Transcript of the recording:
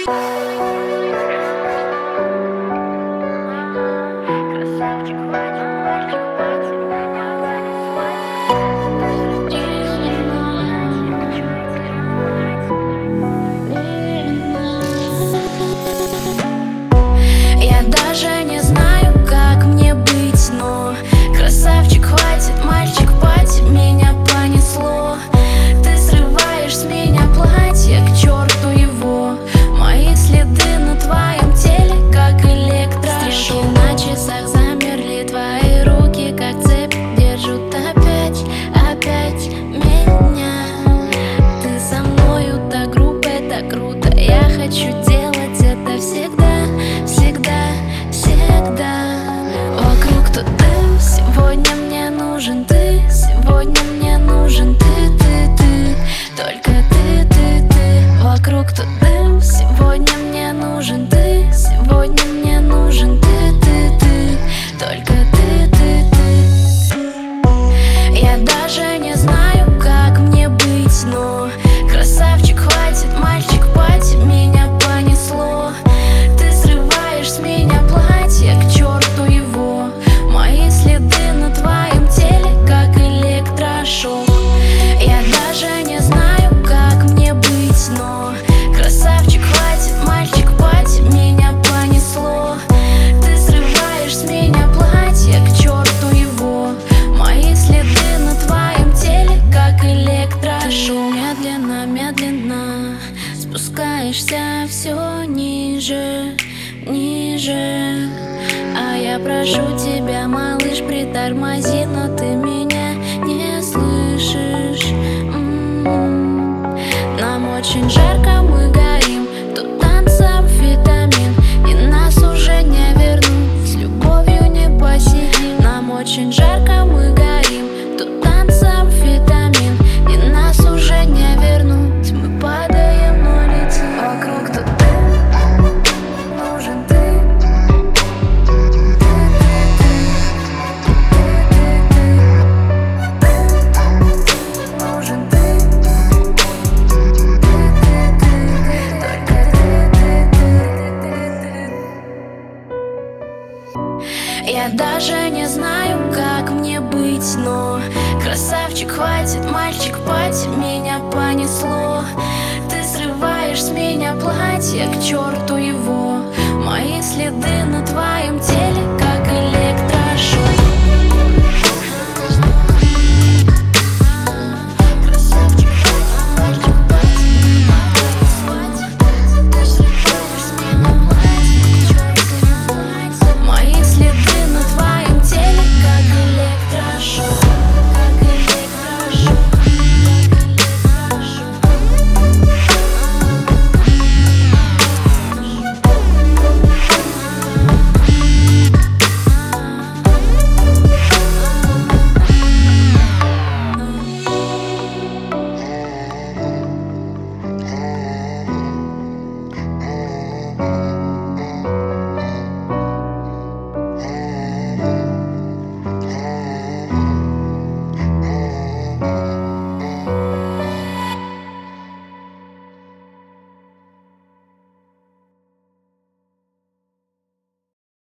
Красавчик, мальчик, мальчик, мальчик, меня понеслась. Я даже не знаю, как мне быть, но красавчик, хватит, мальчик, хватит, меня понесло. Ты срываешь с меня платье, к черту его. Мои следы на твоем теле, как электрошок. На часах замерли твои руки, как цепь держат опять, опять меня. Ты со мною так грубо, так круто. Я хочу делать это всегда, всегда, всегда. Вокруг тут дым, сегодня мне нужен ты. Сегодня мне нужен ты, только ты. Вокруг тут дым, сегодня мне нужен ты. Сегодня мне нужен ты, только ты. Я даже не знаю, как мне быть, но красавчик, хватит, мальчик, хватит, меня понесло. Ты срываешь с меня платье, к черту его. Мои следы на твоем теле, как электрошок. Я даже не знаю, как мне быть, но красавчик, хватит, мальчик, хватит, меня понесло. Ты срываешь с меня платье, к черту его. Мои следы на твоем теле, как электрошок. Ты медленно, медленно спускаешься все ниже, ниже. А я прошу тебя, малыш, притормози, но ты меня не слышишь. Нам очень жарко, мы горим, тут танцем витамин, и нас уже не вернуть, с любовью не посидим. Нам очень жарко, мы горим, тут танцем витамин, и нас уже не вернуть, мы падаем, но летим. Вокруг тут ты, нужен ты. Нужен ты. Я даже не знаю, как мне быть, но красавчик, хватит, мальчик, хватит, меня понесло. Ты срываешь с меня платье, к черту его. Мои следы на твоем